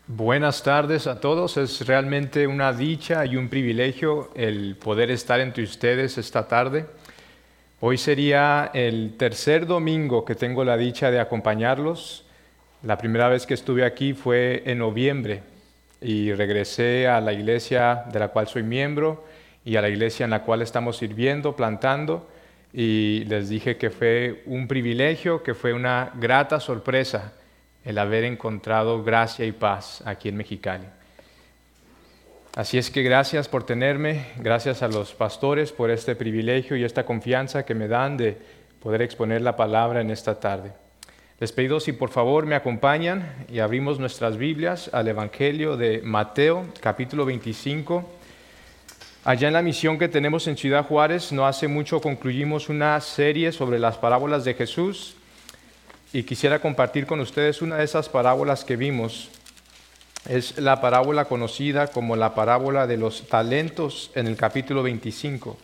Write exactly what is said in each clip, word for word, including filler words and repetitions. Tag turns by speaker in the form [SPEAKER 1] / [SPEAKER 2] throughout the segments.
[SPEAKER 1] Buenas tardes a todos. Es realmente una dicha y un privilegio el poder estar entre ustedes esta tarde. Hoy sería el tercer domingo que tengo la dicha de acompañarlos. La primera vez que estuve aquí fue en noviembre y regresé a la iglesia de la cual soy miembro y a la iglesia en la cual estamos sirviendo, plantando, y les dije que fue un privilegio, que fue una grata sorpresa el haber encontrado gracia y paz aquí en Mexicali. Así es que gracias por tenerme, gracias a los pastores por este privilegio y esta confianza que me dan de poder exponer la palabra en esta tarde. Les pido si por favor me acompañan y abrimos nuestras Biblias al Evangelio de Mateo, capítulo veinticinco. Allá en la misión que tenemos en Ciudad Juárez, no hace mucho concluimos una serie sobre las parábolas de Jesús. Y quisiera compartir con ustedes una de esas parábolas que vimos. Es la parábola conocida como la parábola de los talentos en el capítulo veinticinco.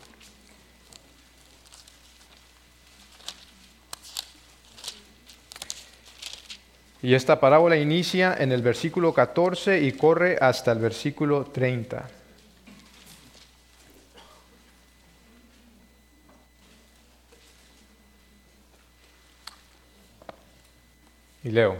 [SPEAKER 1] Y esta parábola inicia en el versículo catorce y corre hasta el versículo treinta. Y leo.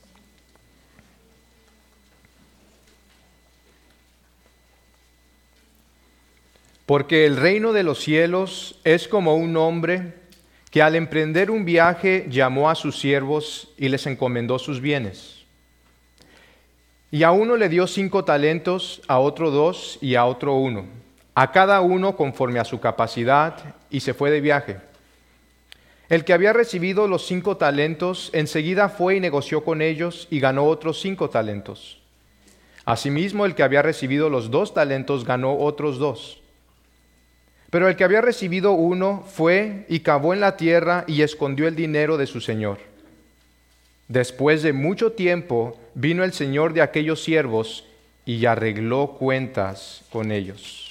[SPEAKER 1] Porque el reino de los cielos es como un hombre que al emprender un viaje llamó a sus siervos y les encomendó sus bienes. Y a uno le dio cinco talentos, a otro dos y a otro uno, a cada uno conforme a su capacidad, y se fue de viaje. El que había recibido los cinco talentos, enseguida fue y negoció con ellos y ganó otros cinco talentos. Asimismo, el que había recibido los dos talentos ganó otros dos. Pero el que había recibido uno fue y cavó en la tierra y escondió el dinero de su señor. Después de mucho tiempo vino el señor de aquellos siervos y arregló cuentas con ellos.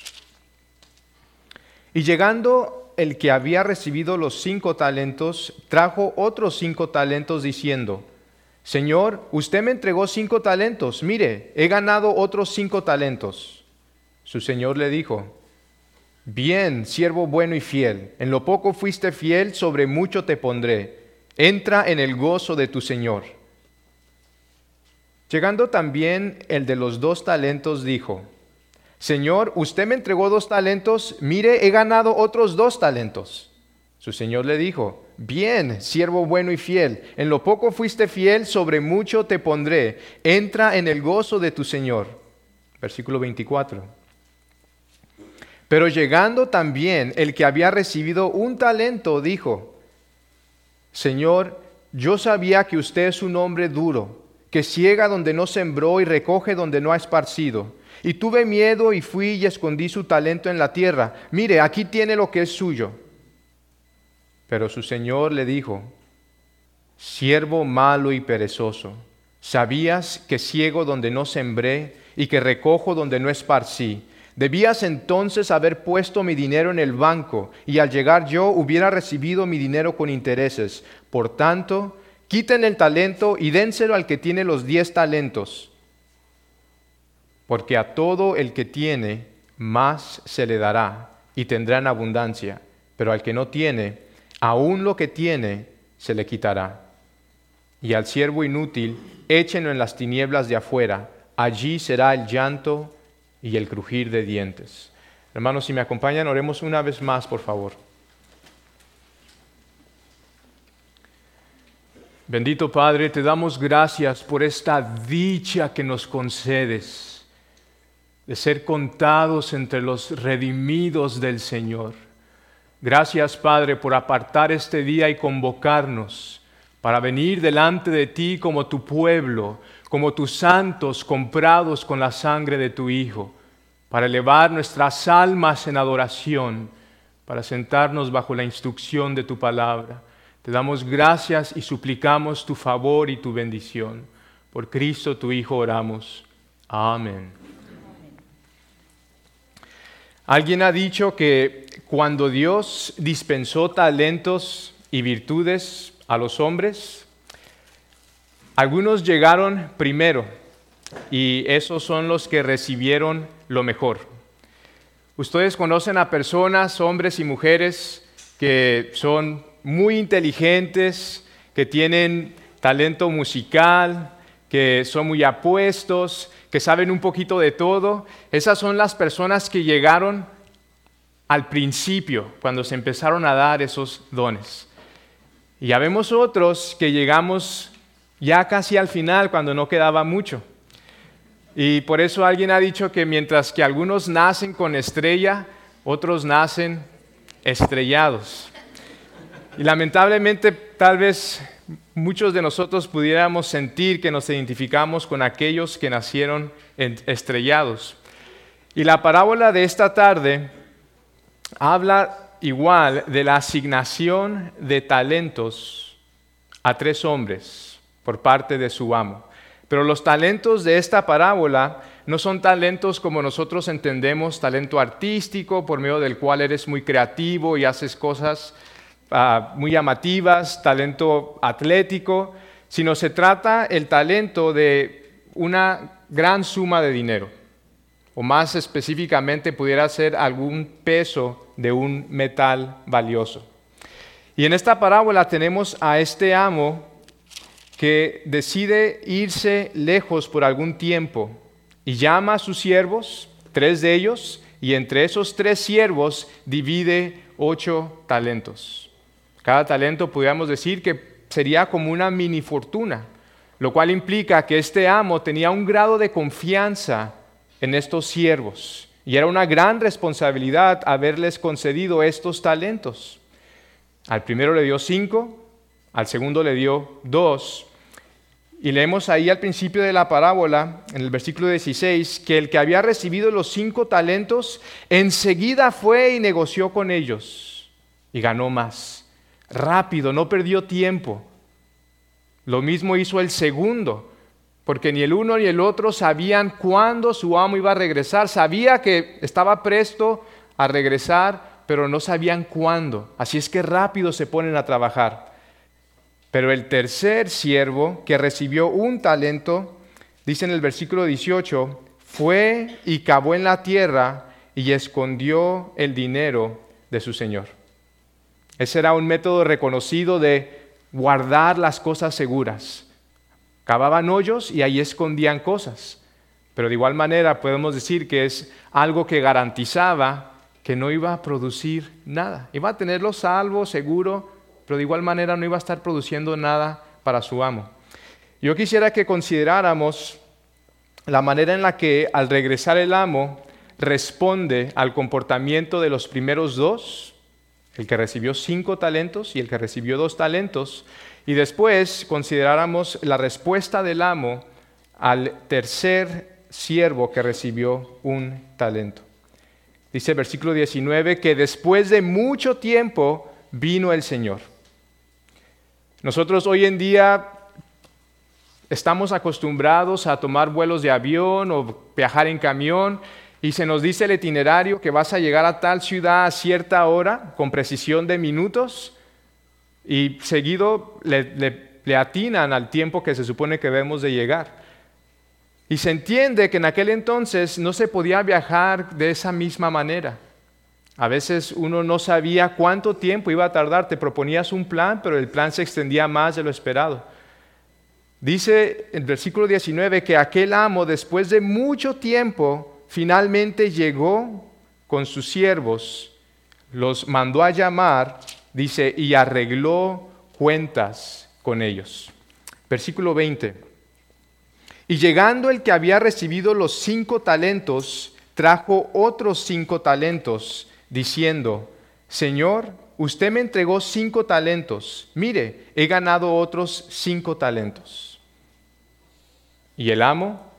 [SPEAKER 1] Y llegando el que había recibido los cinco talentos, trajo otros cinco talentos diciendo: Señor, usted me entregó cinco talentos, mire, he ganado otros cinco talentos. Su señor le dijo: Bien, siervo bueno y fiel, en lo poco fuiste fiel, sobre mucho te pondré, entra en el gozo de tu señor. Llegando también el de los dos talentos, dijo: Señor, usted me entregó dos talentos, mire, he ganado otros dos talentos. Su señor le dijo: Bien, siervo bueno y fiel, en lo poco fuiste fiel, sobre mucho te pondré, entra en el gozo de tu señor. Versículo veinticuatro. Pero llegando también el que había recibido un talento, dijo: Señor, yo sabía que usted es un hombre duro, que ciega donde no sembró y recoge donde no ha esparcido. Y tuve miedo y fui y escondí su talento en la tierra. Mire, aquí tiene lo que es suyo. Pero su señor le dijo: Siervo malo y perezoso, ¿sabías que ciego donde no sembré y que recojo donde no esparcí? Debías entonces haber puesto mi dinero en el banco, y al llegar yo hubiera recibido mi dinero con intereses. Por tanto, quiten el talento y dénselo al que tiene los diez talentos. Porque a todo el que tiene, más se le dará, y tendrá en abundancia. Pero al que no tiene, aún lo que tiene, se le quitará. Y al siervo inútil, échenlo en las tinieblas de afuera. Allí será el llanto y el crujir de dientes. Hermanos, si me acompañan, oremos una vez más, por favor. Bendito Padre, te damos gracias por esta dicha que nos concedes de ser contados entre los redimidos del Señor. Gracias, Padre, por apartar este día y convocarnos para venir delante de ti como tu pueblo, como tus santos comprados con la sangre de tu Hijo, para elevar nuestras almas en adoración, para sentarnos bajo la instrucción de tu palabra. Te damos gracias y suplicamos tu favor y tu bendición. Por Cristo tu Hijo oramos. Amén. Alguien ha dicho que cuando Dios dispensó talentos y virtudes a los hombres, algunos llegaron primero y esos son los que recibieron lo mejor. Ustedes conocen a personas, hombres y mujeres, que son muy inteligentes, que tienen talento musical, que son muy apuestos, que saben un poquito de todo. Esas son las personas que llegaron al principio, cuando se empezaron a dar esos dones. Y ya vemos otros que llegamos ya casi al final, cuando no quedaba mucho. Y por eso alguien ha dicho que mientras que algunos nacen con estrella, otros nacen estrellados. Y lamentablemente, tal vez muchos de nosotros pudiéramos sentir que nos identificamos con aquellos que nacieron estrellados. Y la parábola de esta tarde habla igual de la asignación de talentos a tres hombres por parte de su amo. Pero los talentos de esta parábola no son talentos como nosotros entendemos, talento artístico, por medio del cual eres muy creativo y haces cosas uh, muy llamativas, talento atlético, sino se trata el talento de una gran suma de dinero, o más específicamente pudiera ser algún peso de un metal valioso. Y en esta parábola tenemos a este amo que decide irse lejos por algún tiempo y llama a sus siervos, tres de ellos, y entre esos tres siervos divide ocho talentos. Cada talento podríamos decir que sería como una mini fortuna, lo cual implica que este amo tenía un grado de confianza en estos siervos y era una gran responsabilidad haberles concedido estos talentos. Al primero le dio cinco, al segundo le dio dos. Y leemos ahí al principio de la parábola, en el versículo dieciséis, que el que había recibido los cinco talentos, enseguida fue y negoció con ellos y ganó más. Rápido, no perdió tiempo. Lo mismo hizo el segundo, porque ni el uno ni el otro sabían cuándo su amo iba a regresar. Sabía que estaba presto a regresar, pero no sabían cuándo. Así es que rápido se ponen a trabajar. Pero el tercer siervo, que recibió un talento, dice en el versículo dieciocho, fue y cavó en la tierra y escondió el dinero de su señor. Ese era un método reconocido de guardar las cosas seguras. Cavaban hoyos y ahí escondían cosas. Pero de igual manera podemos decir que es algo que garantizaba que no iba a producir nada. Iba a tenerlo salvo, seguro, pero de igual manera no iba a estar produciendo nada para su amo. Yo quisiera que consideráramos la manera en la que al regresar el amo responde al comportamiento de los primeros dos, el que recibió cinco talentos y el que recibió dos talentos, y después consideráramos la respuesta del amo al tercer siervo que recibió un talento. Dice el versículo diecinueve que después de mucho tiempo vino el Señor. Nosotros hoy en día estamos acostumbrados a tomar vuelos de avión o viajar en camión y se nos dice el itinerario que vas a llegar a tal ciudad a cierta hora con precisión de minutos y seguido le, le, le atinan al tiempo que se supone que debemos de llegar. Y se entiende que en aquel entonces no se podía viajar de esa misma manera. A veces uno no sabía cuánto tiempo iba a tardar, te proponías un plan, pero el plan se extendía más de lo esperado. Dice el versículo diecinueve que aquel amo, después de mucho tiempo, finalmente llegó con sus siervos, los mandó a llamar, dice, y arregló cuentas con ellos. Versículo veinte. Y llegando el que había recibido los cinco talentos, trajo otros cinco talentos, diciendo, Señor, usted me entregó cinco talentos, mire, he ganado otros cinco talentos. Y el amo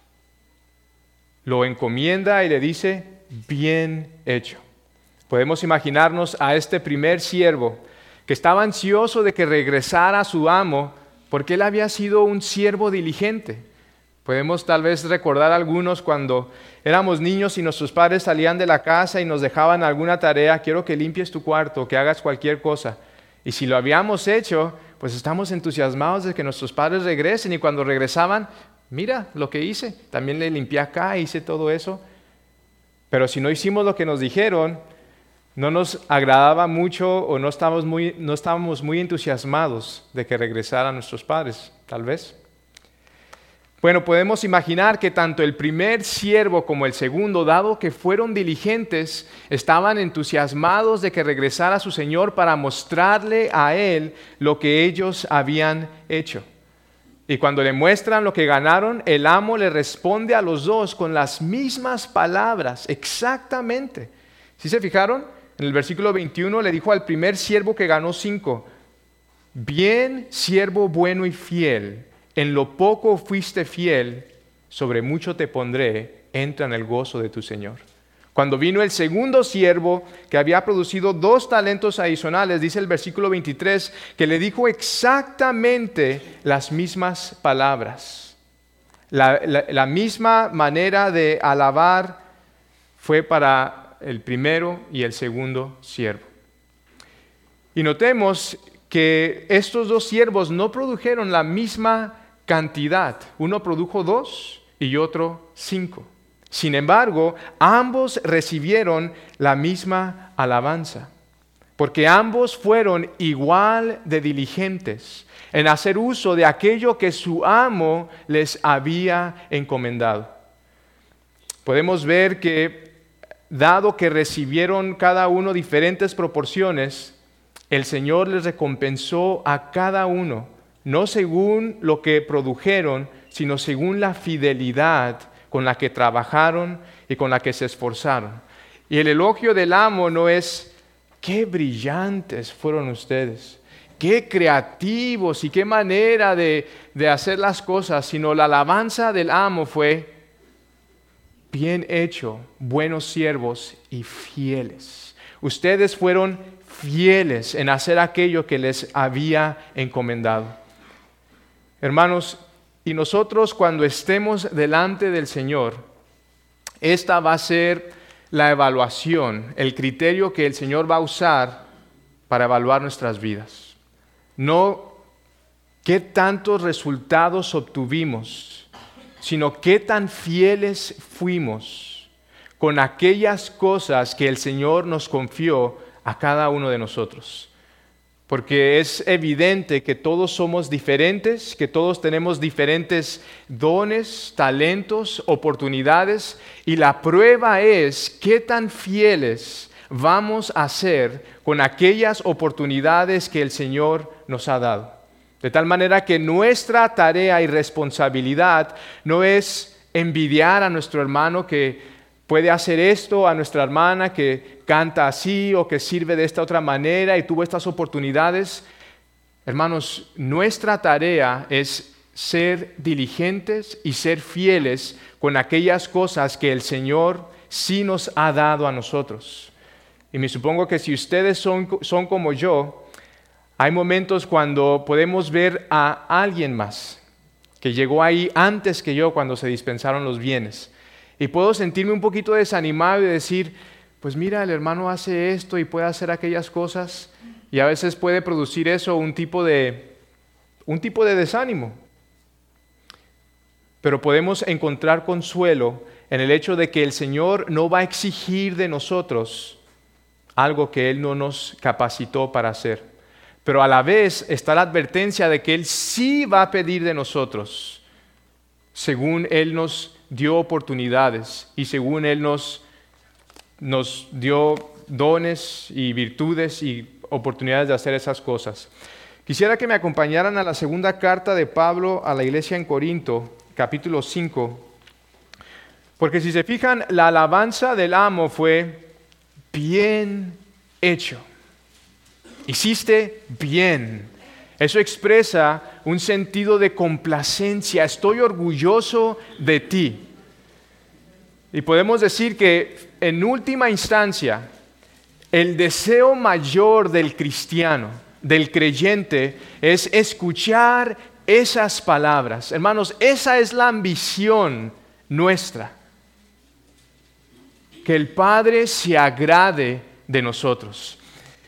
[SPEAKER 1] lo encomienda y le dice, bien hecho. Podemos imaginarnos a este primer siervo que estaba ansioso de que regresara a su amo porque él había sido un siervo diligente. Podemos tal vez recordar algunos cuando éramos niños y nuestros padres salían de la casa y nos dejaban alguna tarea, quiero que limpies tu cuarto, que hagas cualquier cosa. Y si lo habíamos hecho, pues estamos entusiasmados de que nuestros padres regresen y cuando regresaban, Mira lo que hice, también le limpié acá, hice todo eso. Pero si no hicimos lo que nos dijeron, no nos agradaba mucho o no estábamos muy, no estábamos muy entusiasmados de que regresaran nuestros padres, tal vez. Bueno, podemos imaginar que tanto el primer siervo como el segundo, dado que fueron diligentes, estaban entusiasmados de que regresara su señor para mostrarle a él lo que ellos habían hecho. Y cuando le muestran lo que ganaron, el amo le responde a los dos con las mismas palabras, exactamente. ¿Sí se fijaron? En el versículo veintiuno le dijo al primer siervo que ganó cinco: bien, siervo bueno y fiel, en lo poco fuiste fiel, sobre mucho te pondré, entra en el gozo de tu Señor. Cuando vino el segundo siervo, que había producido dos talentos adicionales, dice el versículo veintitrés, que le dijo exactamente las mismas palabras. La, la, la misma manera de alabar fue para el primero y el segundo siervo. Y notemos que estos dos siervos no produjeron la misma cantidad. Uno produjo dos y otro cinco. Sin embargo, ambos recibieron la misma alabanza, porque ambos fueron igual de diligentes en hacer uso de aquello que su amo les había encomendado. Podemos ver que, dado que recibieron cada uno diferentes proporciones, el Señor les recompensó a cada uno, no según lo que produjeron, sino según la fidelidad con la que trabajaron y con la que se esforzaron. Y el elogio del amo no es: qué brillantes fueron ustedes, qué creativos y qué manera de, de hacer las cosas, sino la alabanza del amo fue: bien hecho, buenos siervos y fieles. Ustedes fueron fieles en hacer aquello que les había encomendado. Hermanos, y nosotros cuando estemos delante del Señor, esta va a ser la evaluación, el criterio que el Señor va a usar para evaluar nuestras vidas. No qué tantos resultados obtuvimos, sino qué tan fieles fuimos con aquellas cosas que el Señor nos confió a cada uno de nosotros. Porque es evidente que todos somos diferentes, que todos tenemos diferentes dones, talentos, oportunidades, y la prueba es qué tan fieles vamos a ser con aquellas oportunidades que el Señor nos ha dado. De tal manera que nuestra tarea y responsabilidad no es envidiar a nuestro hermano que puede hacer esto, a nuestra hermana que canta así o que sirve de esta otra manera y tuvo estas oportunidades. Hermanos, nuestra tarea es ser diligentes y ser fieles con aquellas cosas que el Señor sí nos ha dado a nosotros. Y me supongo que si ustedes son, son como yo, hay momentos cuando podemos ver a alguien más que llegó ahí antes que yo cuando se dispensaron los bienes. Y puedo sentirme un poquito desanimado y decir: pues mira, el hermano hace esto y puede hacer aquellas cosas. Y a veces puede producir eso un tipo de, un tipo de desánimo. Pero podemos encontrar consuelo en el hecho de que el Señor no va a exigir de nosotros algo que Él no nos capacitó para hacer. Pero a la vez está la advertencia de que Él sí va a pedir de nosotros, según Él nos dio oportunidades y según Él nos, nos dio dones y virtudes y oportunidades de hacer esas cosas. Quisiera que me acompañaran a la segunda carta de Pablo a la iglesia en Corinto, capítulo cinco, porque si se fijan, la alabanza del amo fue: bien hecho, hiciste bien. Eso expresa un sentido de complacencia. Estoy orgulloso de ti. Y podemos decir que en última instancia, el deseo mayor del cristiano, del creyente, es escuchar esas palabras. Hermanos, esa es la ambición nuestra. Que el Padre se agrade de nosotros.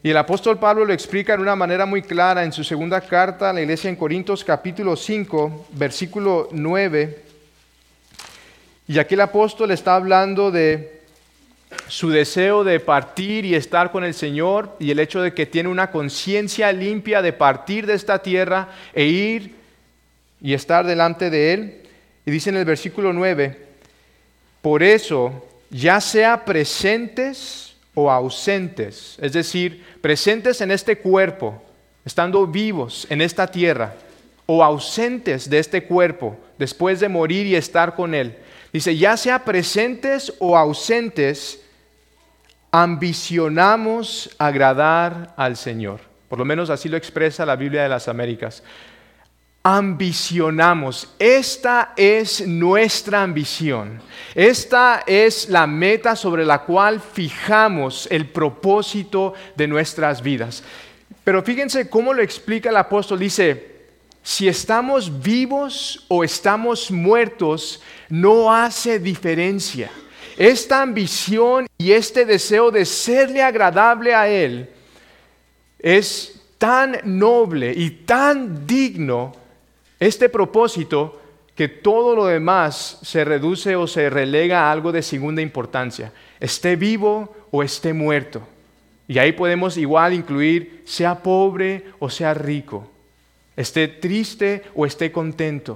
[SPEAKER 1] Y el apóstol Pablo lo explica en una manera muy clara en su segunda carta a la iglesia en Corintios capítulo cinco, versículo nueve. Y aquí el apóstol está hablando de su deseo de partir y estar con el Señor y el hecho de que tiene una conciencia limpia de partir de esta tierra e ir y estar delante de Él. Y dice en el versículo nueve, por eso, ya sea presentes o ausentes, es decir, presentes en este cuerpo, estando vivos en esta tierra, o ausentes de este cuerpo, después de morir y estar con Él. Dice, ya sea presentes o ausentes, ambicionamos agradar al Señor. Por lo menos así lo expresa la Biblia de las Américas. Ambicionamos, esta es nuestra ambición, esta es la meta sobre la cual fijamos el propósito de nuestras vidas. Pero fíjense cómo lo explica el apóstol, dice, si estamos vivos o estamos muertos, no hace diferencia. Esta ambición y este deseo de serle agradable a Él es tan noble y tan digno, este propósito, que todo lo demás se reduce o se relega a algo de segunda importancia, esté vivo o esté muerto. Y ahí podemos igual incluir, sea pobre o sea rico, esté triste o esté contento.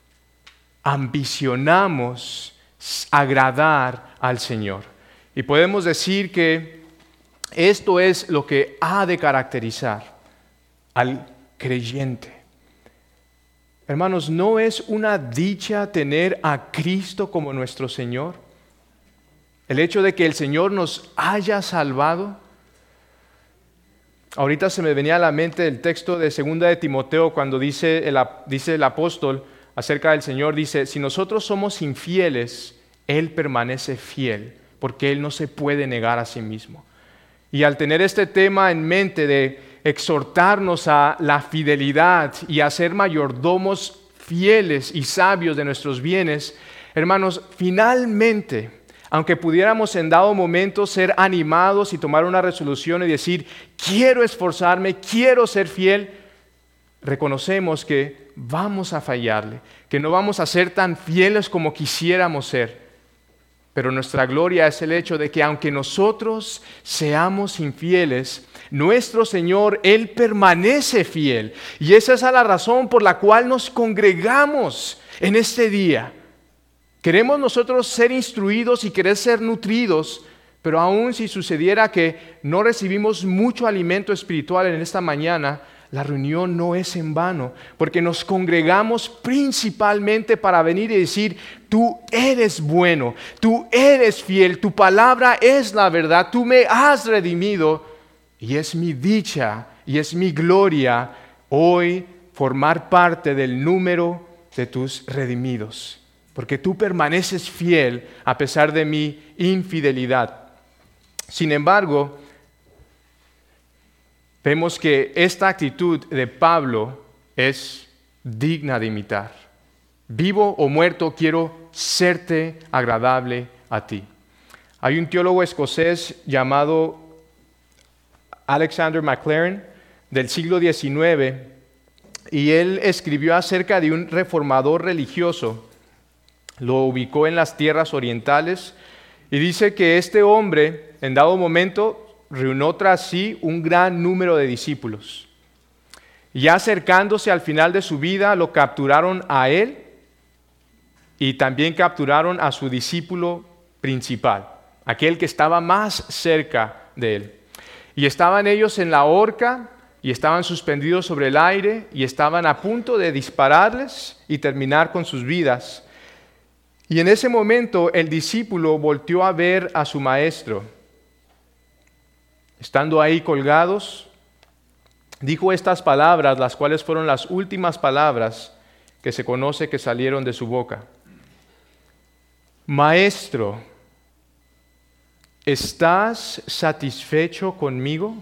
[SPEAKER 1] Ambicionamos agradar al Señor. Y podemos decir que esto es lo que ha de caracterizar al creyente. Hermanos, ¿no es una dicha tener a Cristo como nuestro Señor? El hecho de que el Señor nos haya salvado. Ahorita se me venía a la mente el texto de segunda de Timoteo cuando dice el, dice el apóstol acerca del Señor, dice, si nosotros somos infieles, Él permanece fiel, porque Él no se puede negar a sí mismo. Y al tener este tema en mente de exhortarnos a la fidelidad y a ser mayordomos fieles y sabios de nuestros bienes, hermanos, finalmente, aunque pudiéramos en dado momento ser animados y tomar una resolución y decir, quiero esforzarme, quiero ser fiel, reconocemos que vamos a fallarle, que no vamos a ser tan fieles como quisiéramos ser. Pero nuestra gloria es el hecho de que aunque nosotros seamos infieles, nuestro Señor, Él permanece fiel. Y esa es la razón por la cual nos congregamos en este día. Queremos nosotros ser instruidos y querer ser nutridos, pero aun si sucediera que no recibimos mucho alimento espiritual en esta mañana, la reunión no es en vano, porque nos congregamos principalmente para venir y decir, tú eres bueno, tú eres fiel, tu palabra es la verdad, tú me has redimido, y es mi dicha y es mi gloria hoy formar parte del número de tus redimidos, porque tú permaneces fiel a pesar de mi infidelidad. Sin embargo, vemos que esta actitud de Pablo es digna de imitar. Vivo o muerto, quiero serte agradable a ti. Hay un teólogo escocés llamado Alexander Maclaren del siglo diecinueve y él escribió acerca de un reformador religioso. Lo ubicó en las tierras orientales y dice que este hombre, en dado momento, reunió tras sí un gran número de discípulos. Ya acercándose al final de su vida, lo capturaron a él y también capturaron a su discípulo principal, aquel que estaba más cerca de él. Y estaban ellos en la horca y estaban suspendidos sobre el aire y estaban a punto de dispararles y terminar con sus vidas. Y en ese momento el discípulo volteó a ver a su maestro. Estando ahí colgados, dijo estas palabras, las cuales fueron las últimas palabras que se conoce que salieron de su boca. Maestro, ¿estás satisfecho conmigo?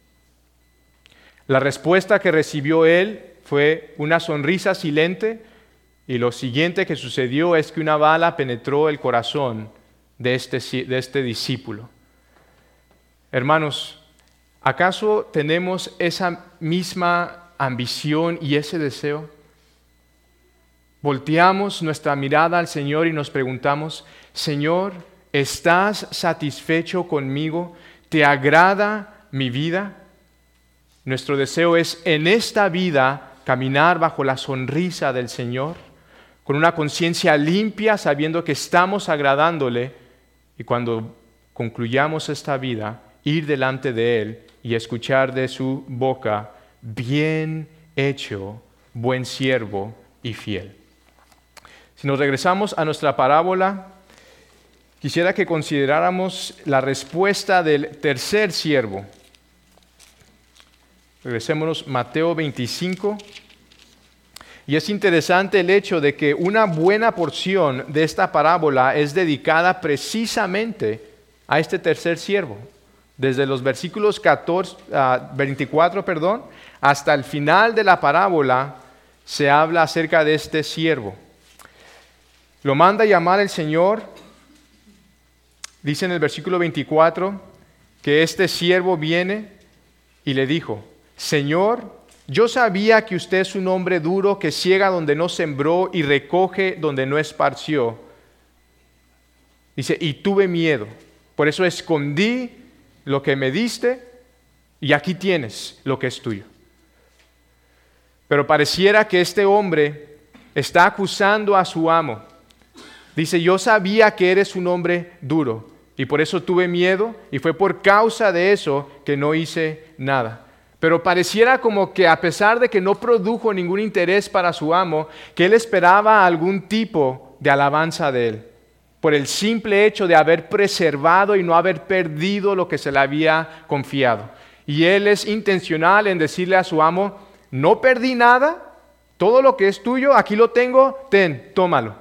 [SPEAKER 1] La respuesta que recibió él fue una sonrisa silente y lo siguiente que sucedió es que una bala penetró el corazón de este, de este discípulo. Hermanos, ¿Acaso tenemos esa misma ambición y ese deseo? Volteamos nuestra mirada al Señor y nos preguntamos, Señor, ¿estás satisfecho conmigo? ¿Te agrada mi vida? Nuestro deseo es en esta vida caminar bajo la sonrisa del Señor, con una conciencia limpia, sabiendo que estamos agradándole, y cuando concluyamos esta vida, ir delante de Él y escuchar de su boca, bien hecho, buen siervo y fiel. Si nos regresamos a nuestra parábola, quisiera que consideráramos la respuesta del tercer siervo. Regresémonos Mateo veinticinco. Y es interesante el hecho de que una buena porción de esta parábola es dedicada precisamente a este tercer siervo. Desde los versículos catorce, uh, veinticuatro perdón, hasta el final de la parábola se habla acerca de este siervo. Lo manda llamar el Señor. Dice en el versículo veinticuatro que este siervo viene y le dijo, Señor, yo sabía que usted es un hombre duro que ciega donde no sembró y recoge donde no esparció. Dice, y tuve miedo, por eso escondí lo que me diste y aquí tienes lo que es tuyo. Pero pareciera que este hombre está acusando a su amo. Dice, yo sabía que eres un hombre duro y por eso tuve miedo y fue por causa de eso que no hice nada. Pero pareciera como que a pesar de que no produjo ningún interés para su amo, que él esperaba algún tipo de alabanza de él, por el simple hecho de haber preservado y no haber perdido lo que se le había confiado. Y él es intencional en decirle a su amo, no perdí nada, todo lo que es tuyo, aquí lo tengo, ten, tómalo.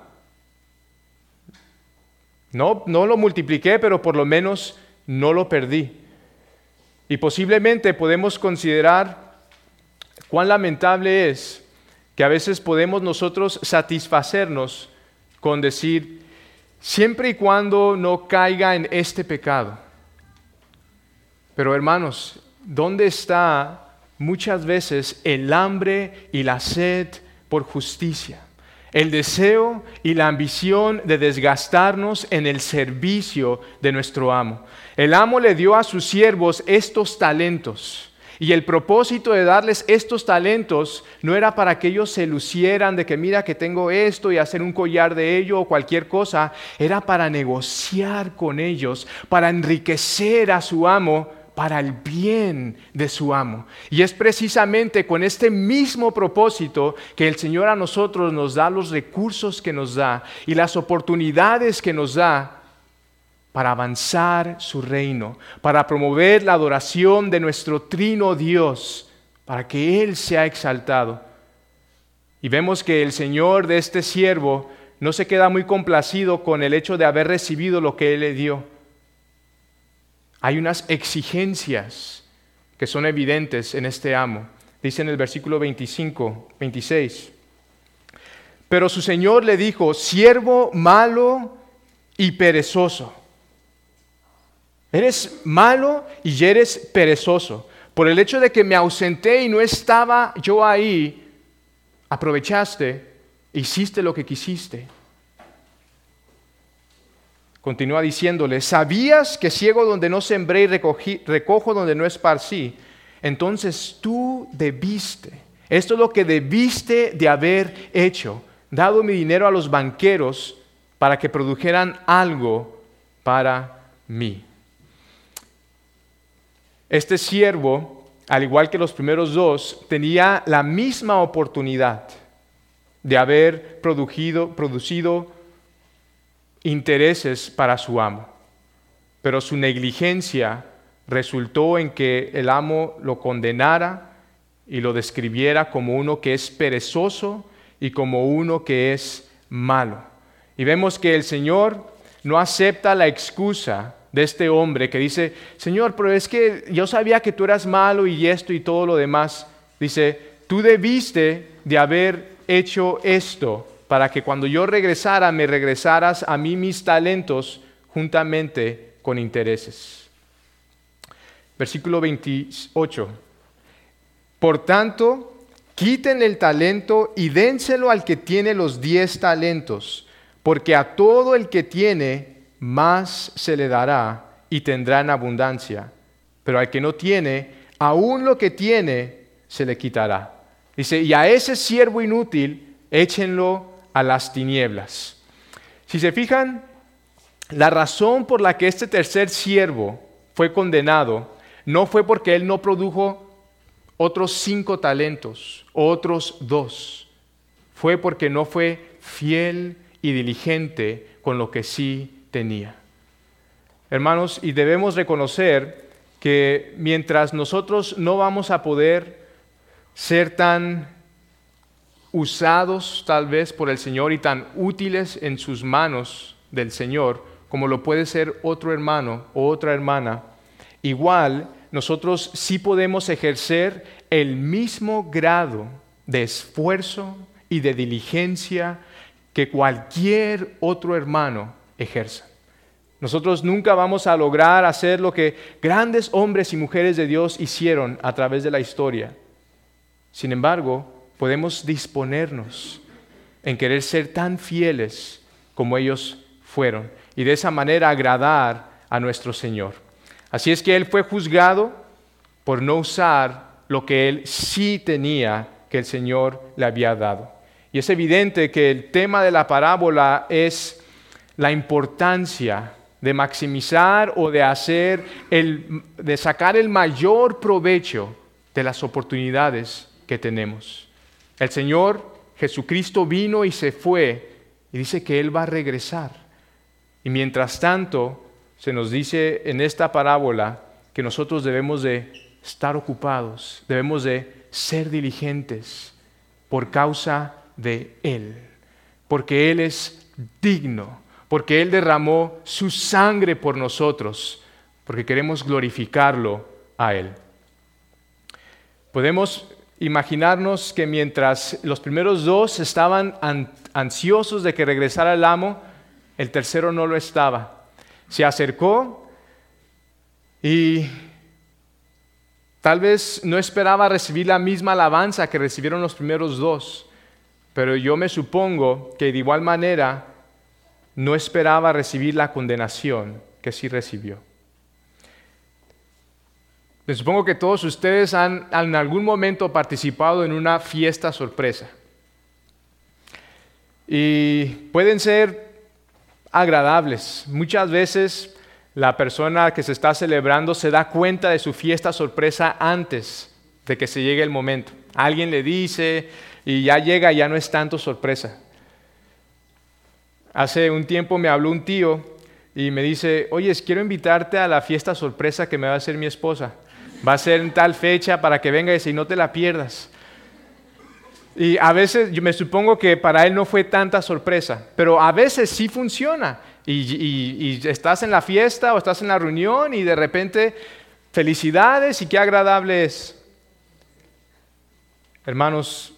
[SPEAKER 1] No, no lo multipliqué, pero por lo menos no lo perdí. Y posiblemente podemos considerar cuán lamentable es que a veces podemos nosotros satisfacernos con decir, siempre y cuando no caiga en este pecado. Pero hermanos, ¿dónde está muchas veces el hambre y la sed por justicia? El deseo y la ambición de desgastarnos en el servicio de nuestro amo. El amo le dio a sus siervos estos talentos. Y el propósito de darles estos talentos no era para que ellos se lucieran de que mira que tengo esto y hacer un collar de ello o cualquier cosa. Era para negociar con ellos, para enriquecer a su amo, para el bien de su amo. Y es precisamente con este mismo propósito que el Señor a nosotros nos da los recursos que nos da y las oportunidades que nos da para avanzar su reino, para promover la adoración de nuestro trino Dios, para que Él sea exaltado. Y vemos que el Señor de este siervo no se queda muy complacido con el hecho de haber recibido lo que Él le dio. Hay unas exigencias que son evidentes en este amo. Dice en el versículo veinticinco, veintiséis. Pero su Señor le dijo, siervo malo y perezoso. Eres malo y eres perezoso. Por el hecho de que me ausenté y no estaba yo ahí, aprovechaste, hiciste lo que quisiste. Continúa diciéndole, ¿sabías que ciego donde no sembré y recogí, recojo donde no esparcí? Entonces tú debiste, esto es lo que debiste de haber hecho, dado mi dinero a los banqueros para que produjeran algo para mí. Este siervo, al igual que los primeros dos, tenía la misma oportunidad de haber producido, producido intereses para su amo, pero su negligencia resultó en que el amo lo condenara y lo describiera como uno que es perezoso y como uno que es malo. Y vemos que el Señor no acepta la excusa de este hombre que dice, Señor, pero es que yo sabía que tú eras malo y esto y todo lo demás. Dice, tú debiste de haber hecho esto para que cuando yo regresara, me regresaras a mí mis talentos juntamente con intereses. versículo veintiocho. Por tanto, quiten el talento y dénselo al que tiene los diez talentos, porque a todo el que tiene, más se le dará y tendrá en abundancia. Pero al que no tiene, aún lo que tiene, se le quitará. Dice, y a ese siervo inútil, échenlo a las tinieblas. Si se fijan, la razón por la que este tercer siervo fue condenado no fue porque él no produjo otros cinco talentos, otros dos. Fue porque no fue fiel y diligente con lo que sí tenía. Hermanos, y debemos reconocer que mientras nosotros no vamos a poder ser tan usados tal vez por el Señor y tan útiles en sus manos del Señor, como lo puede ser otro hermano o otra hermana, igual nosotros sí podemos ejercer el mismo grado de esfuerzo y de diligencia que cualquier otro hermano ejerza. Nosotros nunca vamos a lograr hacer lo que grandes hombres y mujeres de Dios hicieron a través de la historia. Sin embargo, podemos disponernos en querer ser tan fieles como ellos fueron y de esa manera agradar a nuestro Señor. Así es que Él fue juzgado por no usar lo que Él sí tenía que el Señor le había dado. Y es evidente que el tema de la parábola es la importancia de maximizar o de hacer el, de sacar el mayor provecho de las oportunidades que tenemos. El Señor Jesucristo vino y se fue y dice que Él va a regresar. Y mientras tanto, se nos dice en esta parábola que nosotros debemos de estar ocupados, debemos de ser diligentes por causa de Él, porque Él es digno, porque Él derramó su sangre por nosotros, porque queremos glorificarlo a Él. Podemos imaginarnos que mientras los primeros dos estaban ansiosos de que regresara el amo, el tercero no lo estaba. Se acercó y tal vez no esperaba recibir la misma alabanza que recibieron los primeros dos, pero yo me supongo que de igual manera no esperaba recibir la condenación que sí recibió. Me supongo que todos ustedes han en algún momento participado en una fiesta sorpresa. Y pueden ser agradables. Muchas veces la persona que se está celebrando se da cuenta de su fiesta sorpresa antes de que se llegue el momento. Alguien le dice y ya llega y ya no es tanto sorpresa. Hace un tiempo me habló un tío y me dice, oye, quiero invitarte a la fiesta sorpresa que me va a hacer mi esposa. Va a ser en tal fecha para que vengas y no te la pierdas. Y a veces, yo me supongo que para él no fue tanta sorpresa, pero a veces sí funciona. Y, y, y estás en la fiesta o estás en la reunión y de repente, felicidades y qué agradable es. Hermanos,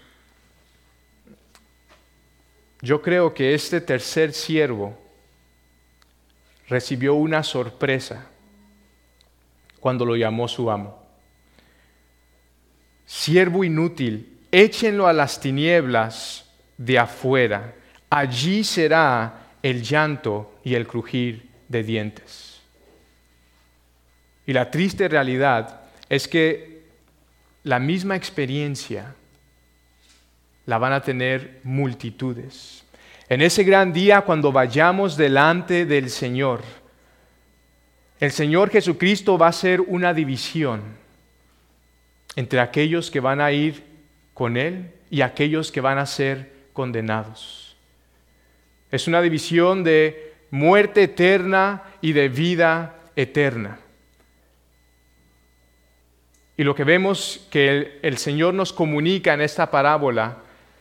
[SPEAKER 1] yo creo que este tercer siervo recibió una sorpresa cuando lo llamó su amo. Siervo inútil, échenlo a las tinieblas de afuera. Allí será el llanto y el crujir de dientes. Y la triste realidad es que la misma experiencia la van a tener multitudes. En ese gran día, cuando vayamos delante del Señor, el Señor Jesucristo va a hacer una división entre aquellos que van a ir con Él y aquellos que van a ser condenados. Es una división de muerte eterna y de vida eterna. Y lo que vemos que el, el Señor nos comunica en esta parábola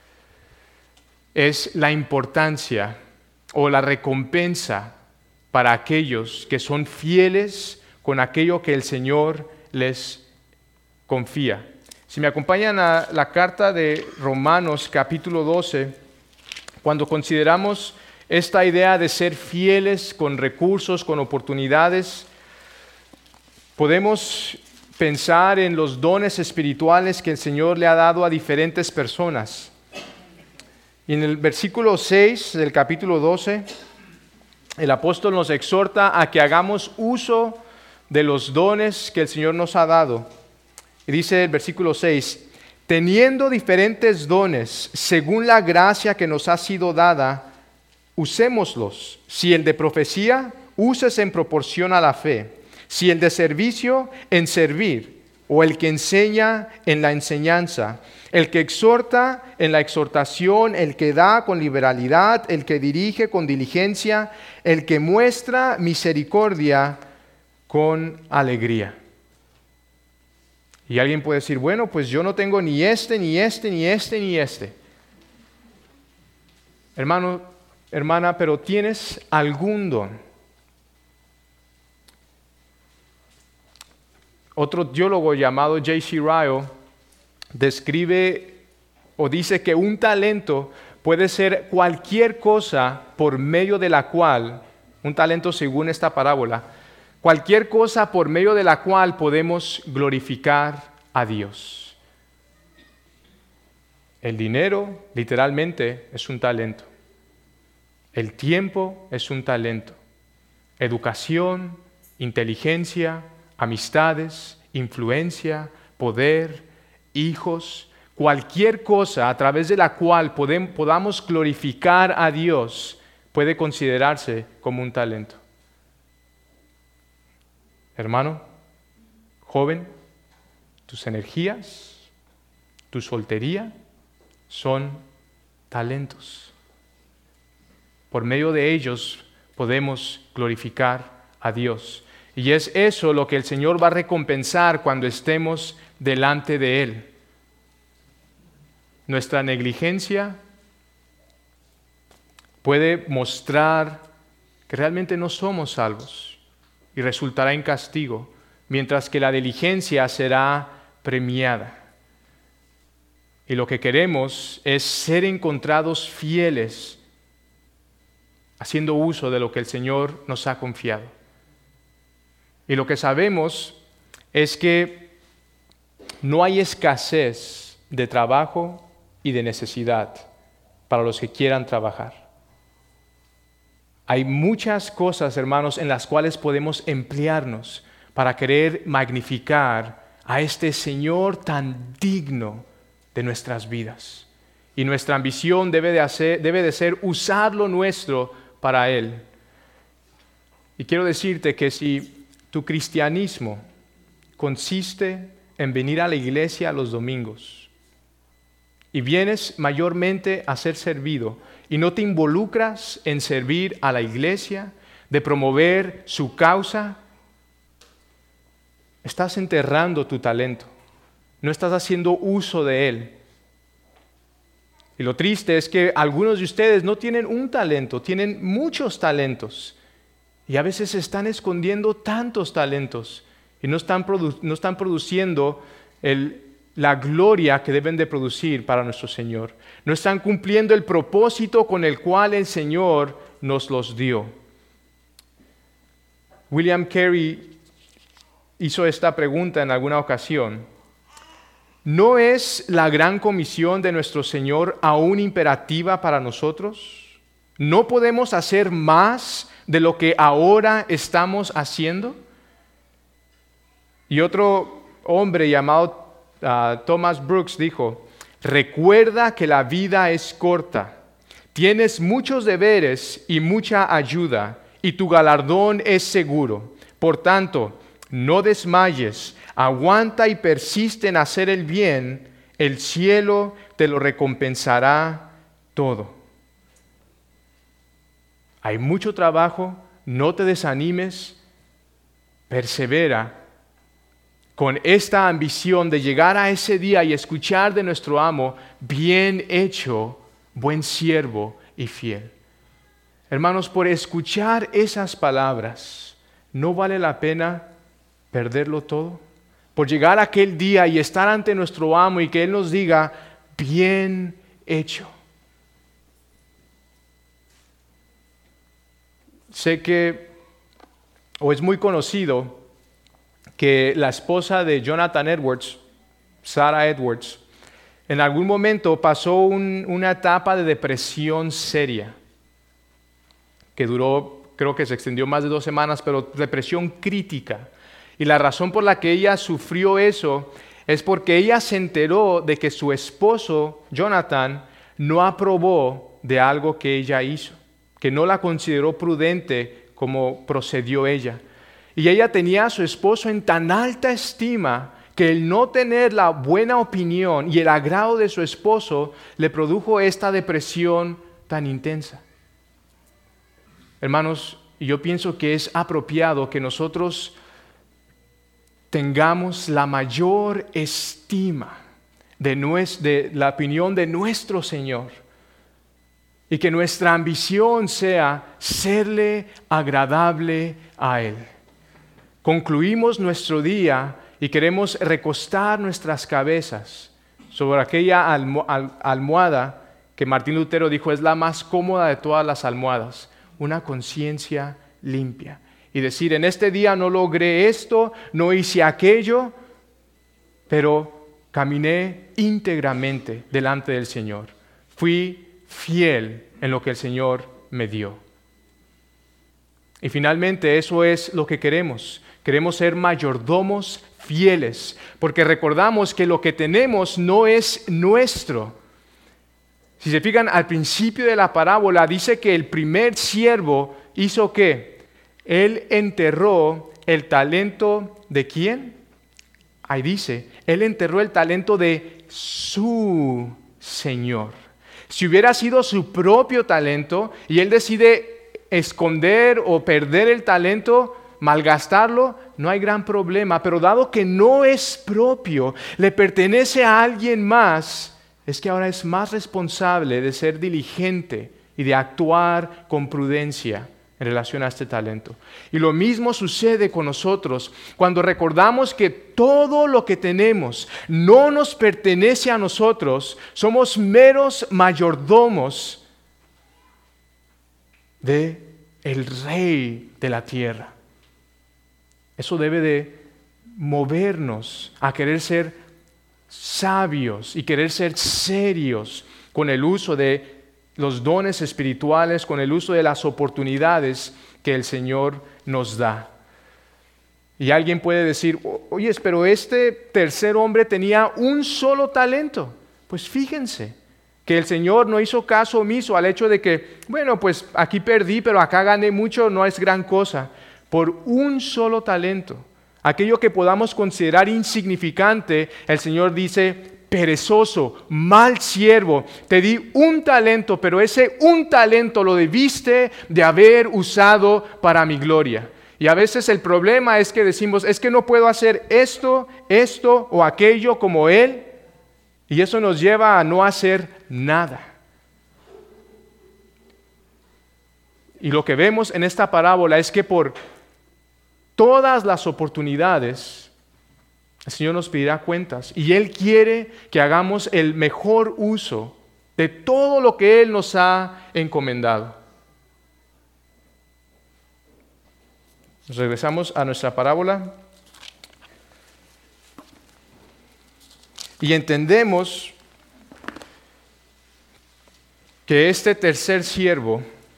[SPEAKER 1] es la importancia o la recompensa para aquellos que son fieles con aquello que el Señor les confía. Si me acompañan a la carta de Romanos capítulo doce, cuando consideramos esta idea de ser fieles con recursos, con oportunidades, podemos pensar en los dones espirituales que el Señor le ha dado a diferentes personas. Y en el versículo seis del capítulo doce, el apóstol nos exhorta a que hagamos uso de los dones que el Señor nos ha dado. Y dice el versículo seis, teniendo diferentes dones según la gracia que nos ha sido dada, usémoslos. Si el de profecía, úsese en proporción a la fe. Si el de servicio, en servir. O el que enseña, en la enseñanza. El que exhorta, en la exhortación. El que da con liberalidad. El que dirige con diligencia. El que muestra misericordia con alegría. Y alguien puede decir, bueno, pues yo no tengo ni este, ni este, ni este, ni este. Hermano, hermana, pero tienes algún don. Otro teólogo llamado J C Ryle describe o dice que un talento puede ser cualquier cosa por medio de la cual, un talento según esta parábola, cualquier cosa por medio de la cual podemos glorificar a Dios. El dinero, literalmente, es un talento. El tiempo es un talento. Educación, inteligencia, amistades, influencia, poder, hijos, cualquier cosa a través de la cual podemos, podamos glorificar a Dios puede considerarse como un talento. Hermano, joven, tus energías, tu soltería son talentos. Por medio de ellos podemos glorificar a Dios. Y es eso lo que el Señor va a recompensar cuando estemos delante de Él. Nuestra negligencia puede mostrar que realmente no somos salvos y resultará en castigo, mientras que la diligencia será premiada. Y lo que queremos es ser encontrados fieles, haciendo uso de lo que el Señor nos ha confiado. Y lo que sabemos es que no hay escasez de trabajo y de necesidad para los que quieran trabajar. Hay muchas cosas, hermanos, en las cuales podemos emplearnos para querer magnificar a este Señor tan digno de nuestras vidas. Y nuestra ambición debe de, hacer, debe de ser usar lo nuestro para Él. Y quiero decirte que si tu cristianismo consiste en venir a la iglesia los domingos y vienes mayormente a ser servido y no te involucras en servir a la iglesia, de promover su causa, estás enterrando tu talento, no estás haciendo uso de él. Y lo triste es que algunos de ustedes no tienen un talento, tienen muchos talentos. Y a veces se están escondiendo tantos talentos y no están, produ- no están produciendo el, la gloria que deben de producir para nuestro Señor. No están cumpliendo el propósito con el cual el Señor nos los dio. William Carey hizo esta pregunta en alguna ocasión. ¿No es la gran comisión de nuestro Señor aún imperativa para nosotros? ¿No podemos hacer más de lo que ahora estamos haciendo? Y otro hombre llamado uh, Thomas Brooks dijo, recuerda que la vida es corta, tienes muchos deberes y mucha ayuda, y tu galardón es seguro. Por tanto, no desmayes, aguanta y persiste en hacer el bien, el cielo te lo recompensará todo. Hay mucho trabajo, no te desanimes, persevera con esta ambición de llegar a ese día y escuchar de nuestro amo, bien hecho, buen siervo y fiel. Hermanos, por escuchar esas palabras, ¿no vale la pena perderlo todo? Por llegar a aquel día y estar ante nuestro amo y que Él nos diga, bien hecho. Sé que, o es muy conocido, que la esposa de Jonathan Edwards, Sarah Edwards, en algún momento pasó un, una etapa de depresión seria, que duró, creo que se extendió más de dos semanas, pero depresión crítica. Y la razón por la que ella sufrió eso es porque ella se enteró de que su esposo, Jonathan, no aprobó de algo que ella hizo, que no la consideró prudente como procedió ella. Y ella tenía a su esposo en tan alta estima que el no tener la buena opinión y el agrado de su esposo le produjo esta depresión tan intensa. Hermanos, yo pienso que es apropiado que nosotros tengamos la mayor estima de, nues- de la opinión de nuestro Señor y que nuestra ambición sea serle agradable a Él. Concluimos nuestro día y queremos recostar nuestras cabezas sobre aquella almo- al- almohada que Martín Lutero dijo es la más cómoda de todas las almohadas, una conciencia limpia. Y decir, en este día no logré esto, no hice aquello, pero caminé íntegramente delante del Señor. Fui fiel en lo que el Señor me dio. Y finalmente eso es lo que queremos. Queremos ser mayordomos fieles, porque recordamos que lo que tenemos no es nuestro. Si se fijan, al principio de la parábola dice que el primer siervo hizo ¿qué? Él enterró el talento ¿de quién? Ahí dice, él enterró el talento de su Señor. Si hubiera sido su propio talento y él decide esconder o perder el talento, malgastarlo, no hay gran problema. Pero dado que no es propio, le pertenece a alguien más, es que ahora es más responsable de ser diligente y de actuar con prudencia en relación a este talento. Y lo mismo sucede con nosotros cuando recordamos que todo lo que tenemos no nos pertenece a nosotros, somos meros mayordomos de el Rey de la tierra. Eso debe de movernos a querer ser sabios y querer ser serios con el uso de los dones espirituales, con el uso de las oportunidades que el Señor nos da. Y alguien puede decir, oye, pero este tercer hombre tenía un solo talento. Pues fíjense que el Señor no hizo caso omiso al hecho de que, bueno, pues aquí perdí, pero acá gané mucho, no es gran cosa. Por un solo talento, aquello que podamos considerar insignificante, el Señor dice, perezoso, mal siervo, te di un talento, pero ese un talento lo debiste de haber usado para mi gloria. Y a veces el problema es que decimos, es que no puedo hacer esto, esto o aquello como Él, y eso nos lleva a no hacer nada. Y lo que vemos en esta parábola es que por todas las oportunidades, el Señor nos pedirá cuentas y Él quiere que hagamos el mejor uso de todo lo que Él nos ha encomendado. Regresamos a nuestra parábola y entendemos que este tercer siervo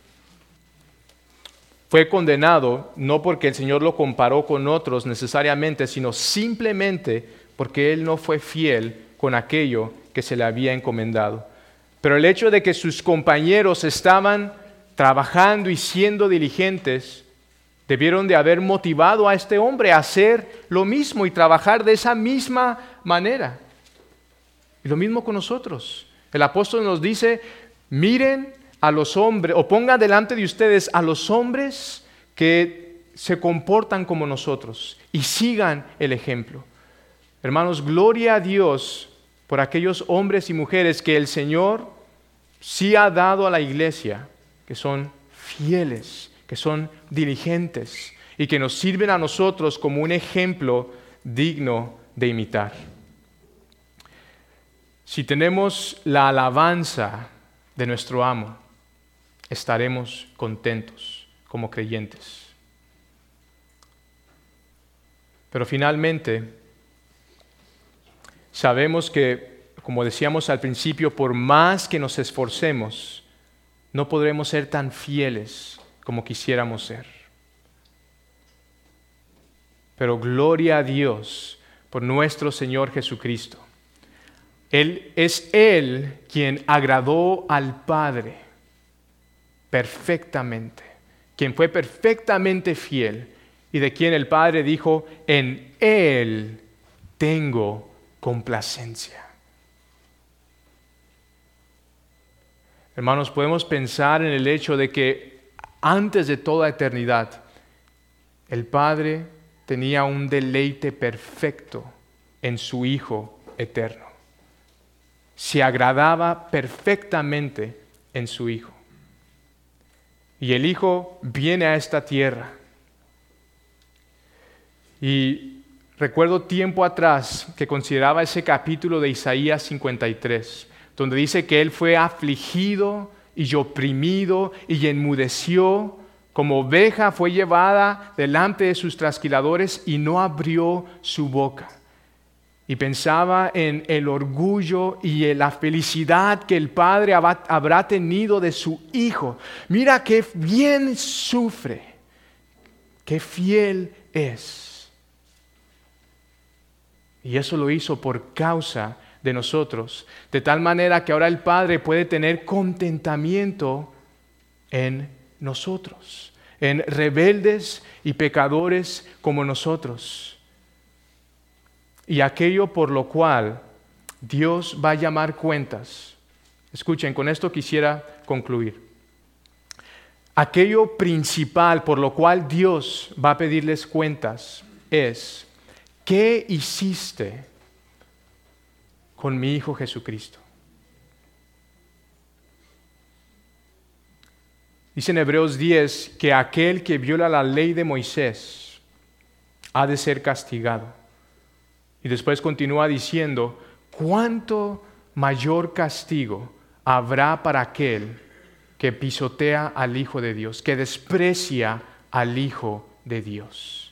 [SPEAKER 1] fue condenado no porque el Señor lo comparó con otros necesariamente, sino simplemente porque él no fue fiel con aquello que se le había encomendado. Pero el hecho de que sus compañeros estaban trabajando y siendo diligentes, debieron de haber motivado a este hombre a hacer lo mismo y trabajar de esa misma manera. Y lo mismo con nosotros. El apóstol nos dice, miren a los hombres, o pongan delante de ustedes a los hombres que se comportan como nosotros y sigan el ejemplo. Hermanos, gloria a Dios por aquellos hombres y mujeres que el Señor sí ha dado a la iglesia, que son fieles, que son diligentes y que nos sirven a nosotros como un ejemplo digno de imitar. Si tenemos la alabanza de nuestro amo, estaremos contentos como creyentes. Pero finalmente, sabemos que, como decíamos al principio, por más que nos esforcemos, no podremos ser tan fieles como quisiéramos ser. Pero gloria a Dios por nuestro Señor Jesucristo. Él es Él quien agradó al Padre perfectamente, quien fue perfectamente fiel y de quien el Padre dijo, en Él tengo complacencia. Hermanos, podemos pensar en el hecho de que antes de toda eternidad, el Padre tenía un deleite perfecto en su Hijo eterno. Se agradaba perfectamente en su Hijo. Y el Hijo viene a esta tierra. Y recuerdo tiempo atrás que consideraba ese capítulo de Isaías cincuenta y tres, donde dice que Él fue afligido y oprimido y enmudeció, como oveja fue llevada delante de sus trasquiladores y no abrió su boca. Y pensaba en el orgullo y en la felicidad que el Padre habrá tenido de su Hijo. Mira qué bien sufre, qué fiel es. Y eso lo hizo por causa de nosotros, de tal manera que ahora el Padre puede tener contentamiento en nosotros, en rebeldes y pecadores como nosotros. Y aquello por lo cual Dios va a llamar cuentas. Escuchen, con esto quisiera concluir. Aquello principal por lo cual Dios va a pedirles cuentas es, ¿qué hiciste con mi Hijo Jesucristo? Dice en Hebreos diez que aquel que viola la ley de Moisés ha de ser castigado. Y después continúa diciendo, ¿cuánto mayor castigo habrá para aquel que pisotea al Hijo de Dios, que desprecia al Hijo de Dios?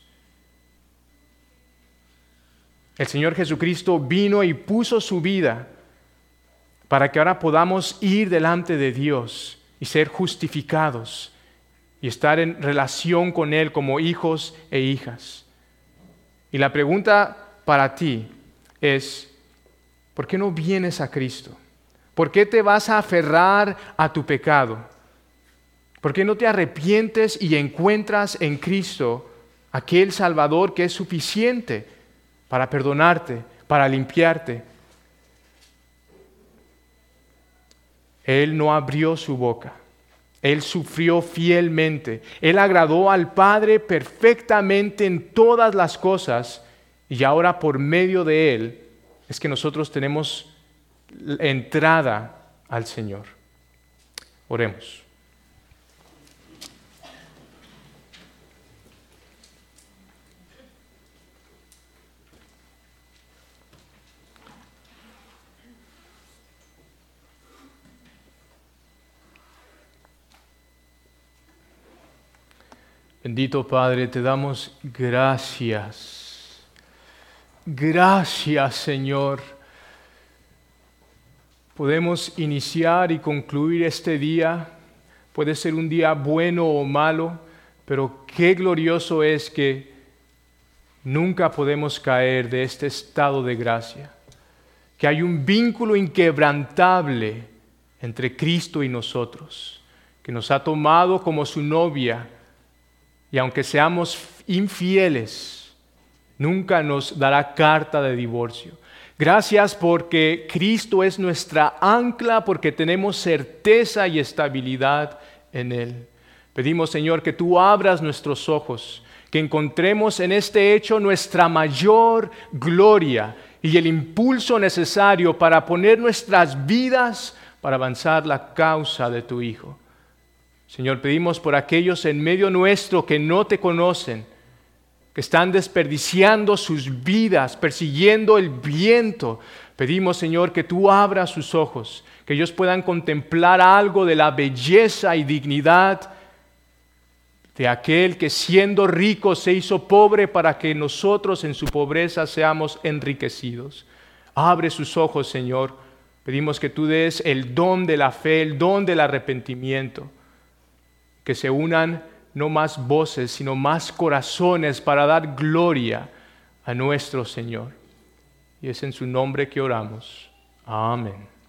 [SPEAKER 1] El Señor Jesucristo vino y puso su vida para que ahora podamos ir delante de Dios y ser justificados y estar en relación con Él como hijos e hijas. Y la pregunta para ti es, ¿por qué no vienes a Cristo? ¿Por qué te vas a aferrar a tu pecado? ¿Por qué no te arrepientes y encuentras en Cristo aquel Salvador que es suficiente para perdonarte, para limpiarte? Él no abrió su boca. Él sufrió fielmente. Él agradó al Padre perfectamente en todas las cosas. Y ahora por medio de Él es que nosotros tenemos entrada al Señor. Oremos. Bendito Padre, te damos gracias. Gracias, Señor. Podemos iniciar y concluir este día. Puede ser un día bueno o malo, pero qué glorioso es que nunca podemos caer de este estado de gracia. Que hay un vínculo inquebrantable entre Cristo y nosotros, que nos ha tomado como su novia, y aunque seamos infieles, nunca nos dará carta de divorcio. Gracias porque Cristo es nuestra ancla, porque tenemos certeza y estabilidad en Él. Pedimos, Señor, que tú abras nuestros ojos, que encontremos en este hecho nuestra mayor gloria y el impulso necesario para poner nuestras vidas para avanzar la causa de tu Hijo. Señor, pedimos por aquellos en medio nuestro que no te conocen, que están desperdiciando sus vidas, persiguiendo el viento. Pedimos, Señor, que tú abras sus ojos, que ellos puedan contemplar algo de la belleza y dignidad de aquel que siendo rico se hizo pobre para que nosotros en su pobreza seamos enriquecidos. Abre sus ojos, Señor. Pedimos que tú des el don de la fe, el don del arrepentimiento, que se unan no más voces, sino más corazones para dar gloria a nuestro Señor. Y es en su nombre que oramos. Amén.